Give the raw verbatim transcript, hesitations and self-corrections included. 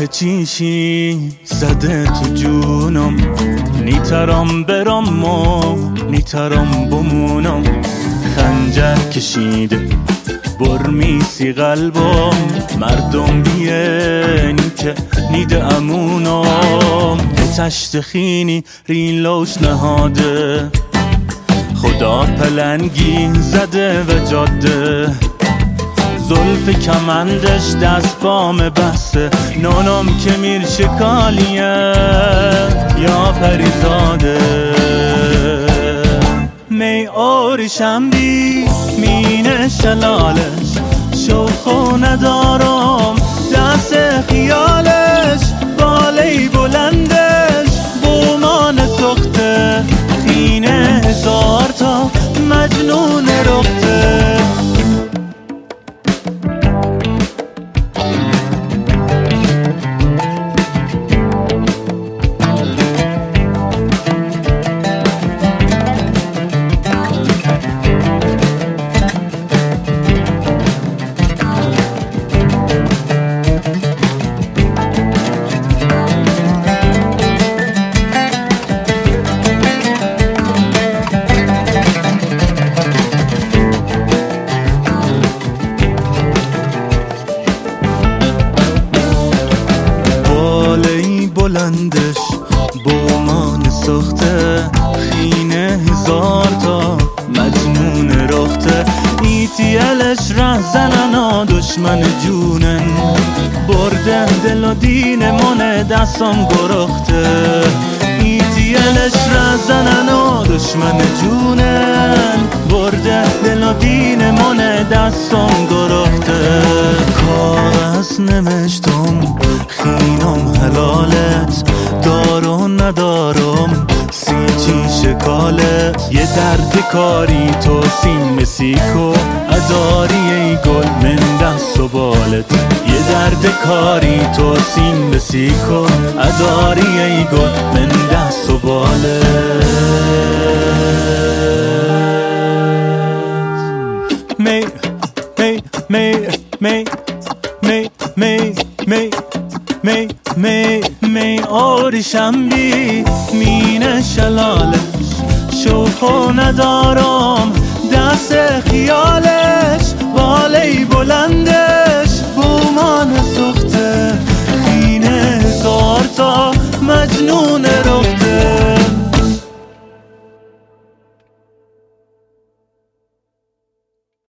آخه چیشی زده تو جونم، نیترام برام و نیترام بمونم. خنجر کشیده برمیسی قلبم، مردم بیانی که نیده امونم. تشت خینی ریلوش نهاده، خدا پلنگی زده و جاده. زلف کمندش دست پام بسته، نونم که میر شکالیه یا پریزاده. می آریشم بی مینه شلالش، شوخو ندارم دست خیالش. بالی بلندش بومان سخته، خینه هزار تا مجنون رخته. بلندش بومان سخته، خینه هزار تا مجنون رخته. ایتیلش ره زننا دشمن جونن، برده دل و دین من دستم گرخته. ایتیلش ره زننا دشمن جونن، برده دل و دین من دستم گرخته. کاغذ نمشتم خینم حلالت، دارو ندارم سی چی شکالت. یه درد کاری تو سیم سیکو اداری ای گل من دست و بالت. یه درد کاری تو سیم سیکو اداری ای گل من دست و بالت. می می می می می می می می می می آریشم بی مینه شلالش، شوخو ندارم دست خیالش. بالی بلندش بومان سخته، خینه هزار تا مجنون